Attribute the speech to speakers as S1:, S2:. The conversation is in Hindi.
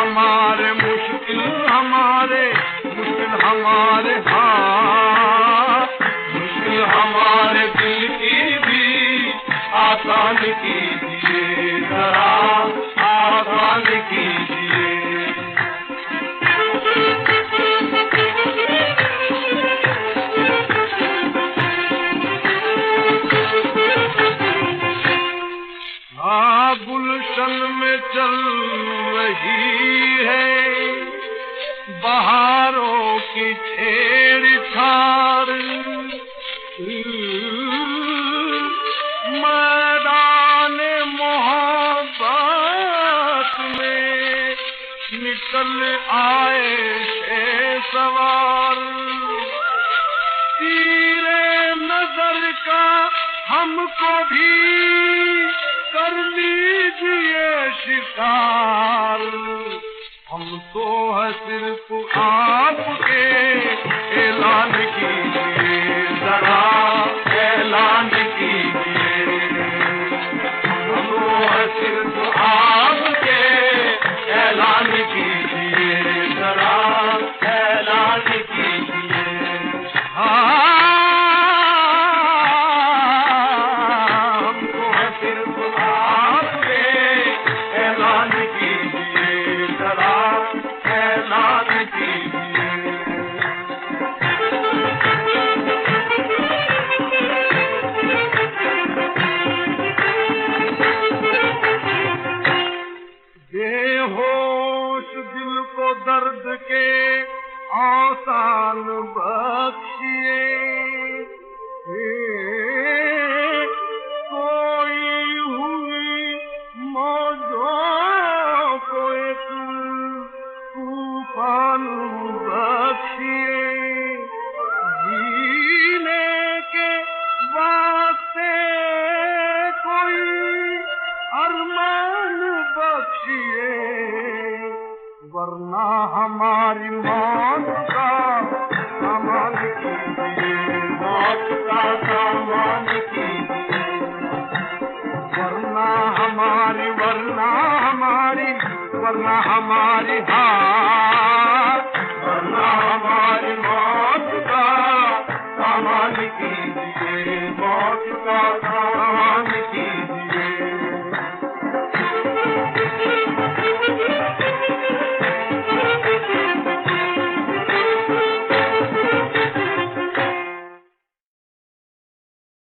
S1: हमारे मुश्किल हमारे हाँ, मुश्किल हमारे दिल की भी आसान कीजिए, जरा आसान कीजिए। हाँ, गुलशन में चल रही है बहारों की छेड़छाड़, मैदान मोहब्बत में निकल आए शे सवार। तीरे नजर का हमको भी कर लीजिए शिकार, हम तो है सिर्फ आपके ऐलान कीजिए, जरा ऐलान कीजिए। हम तो है सिर्फ आपके ऐलान कीजिए, जरा ऐलान कीजिए। हमको है सिर्फ आपके ऐलान कीजिए, जरा ऐलान कीजिए। बेहोश दिल को दर्द के आसान बख्शिए, कोई हुई मौजों को एक तूफान बख्शिए, जीने के वास्ते कोई अरमान बख्शिए, वरना हमारी मौत का सामान कीजिए, मौत का सामान कीजिए। वरना हमारी हार, वरना हमारी मौत का सामान कीजिए, मौत का